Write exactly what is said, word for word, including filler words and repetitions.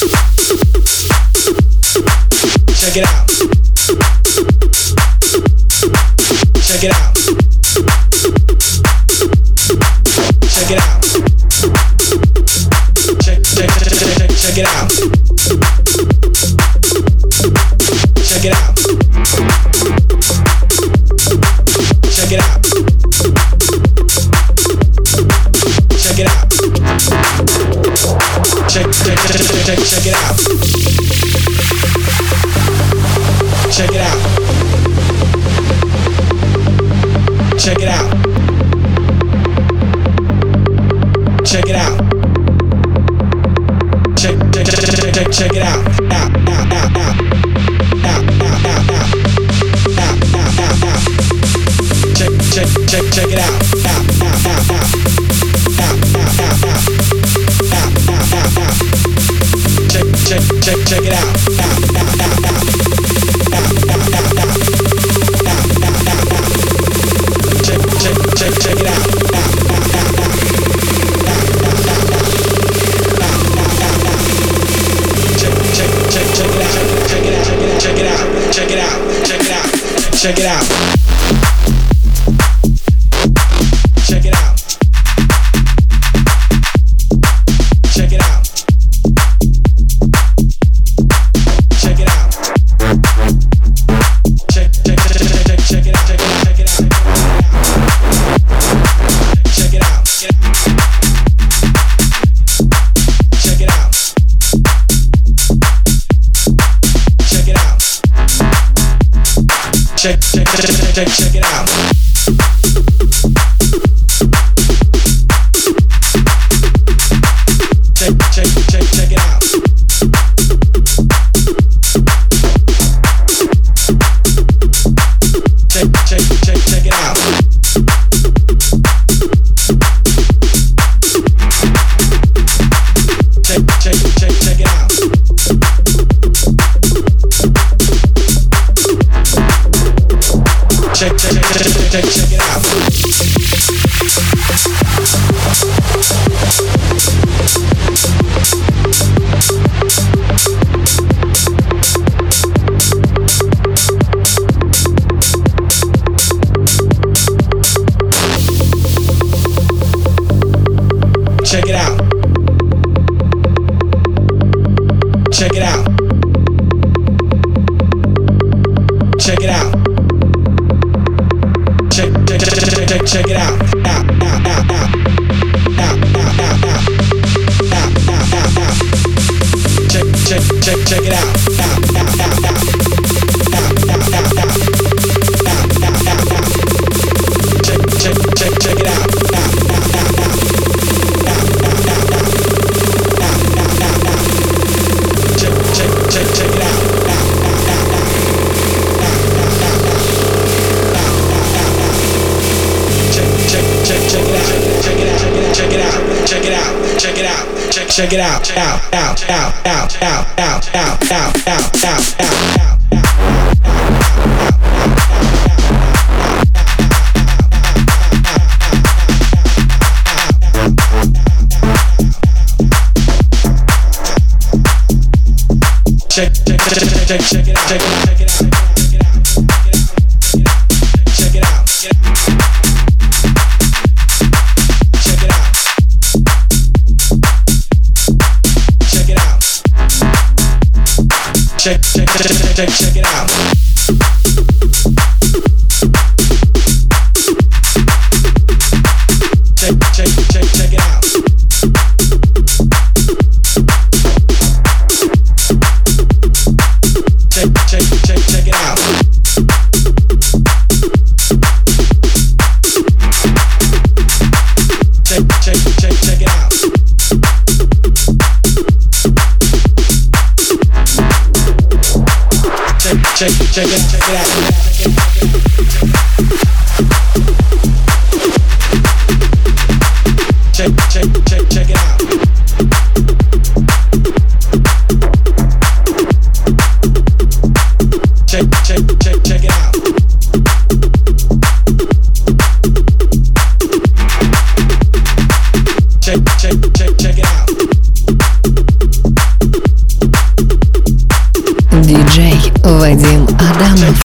Check it out. Check it out. Check it out. Check, check, check, check, check, check it out. Check it out. Check it out. Check it out. Check, check, check, check, check, check it out. Check it out. Check it out. Check it out. Check, check, check, check, check, check it out. Out, out, out, out. Out, out, out, out. Out, out, out, out. Check, check, check, check it out. Out, out, out, out. Out, out, out, out. Out, out, out, out. Check, check, check, check it out. Out, out, out, out. Out, out, out, out. Out, out, out, out. Check, check, check, check it out. Out, out, out, out. Out, out, out, out. Out, out, out, out. Check, check, check, check it out. Check it out. Check it out. Check it out. Check it out. Check it out. Check it out. Check it out. Check it out. Check, check, check, check, check, check it out. Check it out. Check it out. Check it out. Check it out. Check it out. Check, check, check, check, check, check it out. Check, check, check, check it out. Check, check, check, check it out. Check, check, check, check it out. Check, check, check, check, check, check it out. Check it out. Check it out. Check it out. Check, check, check, check, check, check it out. Out, out, out, out. Out, out, out, out. Out, out, out, out. Check, check, check, check it out. Out, out, out, out. Out, out, out, out. Out, out, out, out. Check, check, check, check it out. Out, out, out, out. Out, out, out, out. Out, out, out, out. Check, check, check, check it out. Out, out, out, out. Out, out, out, out. Check, check, check it out. Check it out. Check it out. Check it out. Check it out. Check, check it out. Out, out, out, out, out, out, out, out, out, out, out, out. Check, check, check, check, check, check it out. Check it out. Check it out. Check it out. Check it out. Check it out. Check, check, check, check, check, check it out. Check, check, check, check it out. Check, check, check, check it out. Check, check, check, check it out. Check, check, check it, check it out. Check, check, check, check it out. Check, check, check, check it out. Check, check, check, check it out. диджей Вадим Адамов.